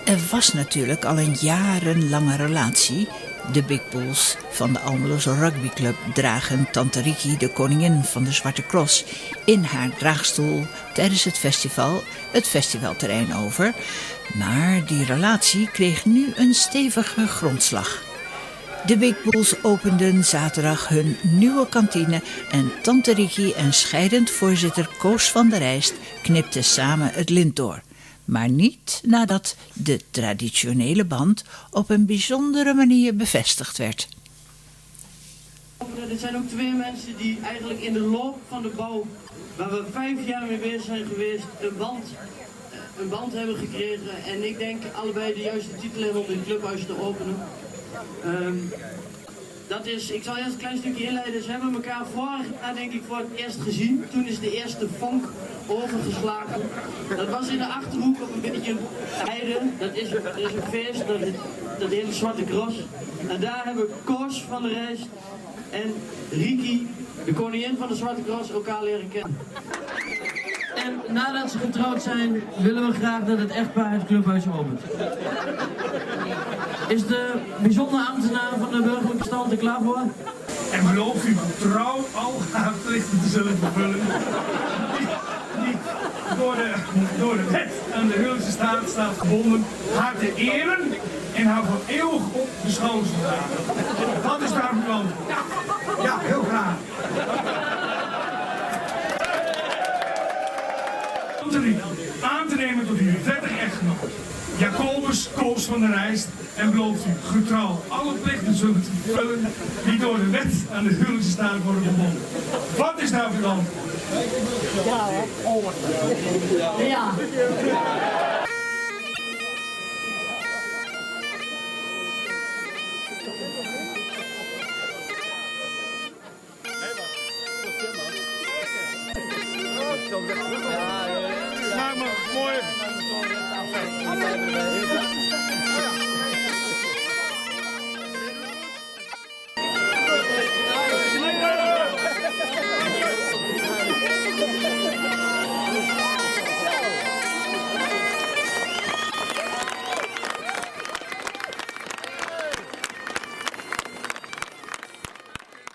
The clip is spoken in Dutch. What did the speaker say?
Er was natuurlijk al een jarenlange relatie. De Big Bulls van de Almeloze rugbyclub dragen tante Riki, de koningin van de Zwarte Cross, in haar draagstoel tijdens het festivalterrein over. Maar die relatie kreeg nu een stevige grondslag. De Big Bulls openden zaterdag hun nieuwe kantine en tante Riki en scheidend voorzitter Koos van der Rijst knipten samen het lint door. Maar niet nadat de traditionele band op een bijzondere manier bevestigd werd. Dit zijn ook twee mensen die eigenlijk in de loop van de bouw, waar we 5 jaar mee bezig zijn geweest, een band hebben gekregen. En ik denk allebei de juiste titel hebben om dit clubhuis te openen. Ik zal eerst een klein stukje inleiden. Ze hebben elkaar vorig jaar denk ik voor het eerst gezien. Toen is de eerste vonk overgeslagen. Dat was in de Achterhoek op een beetje heide. Dat is een feest, dat heet Zwarte Cross. En daar hebben Koos van der Rijst en Riki, de koningin van de Zwarte Cross, elkaar leren kennen. En nadat ze getrouwd zijn, willen we graag dat het echtpaar het clubhuis opent. Is de bijzondere ambtenaar van de burgerlijke stand er klaar voor? En belooft u trouw al haar plichten te zullen vervullen, die door de wet aan de Huwelijkse staat staat gebonden, haar te eren en haar voor eeuwig op de schouders te dragen. Wat is daar uw plan? Ja, heel graag. Aan te nemen tot uw wettig echtgenoot, Jacobus Koos van der Rijst, en belooft u getrouw alle plichten zullen te vervullen die door de wet aan de huwelijkse staat worden gebonden. Wat is nou uw plan? Ja, hè? Ja. Maak maar mooi.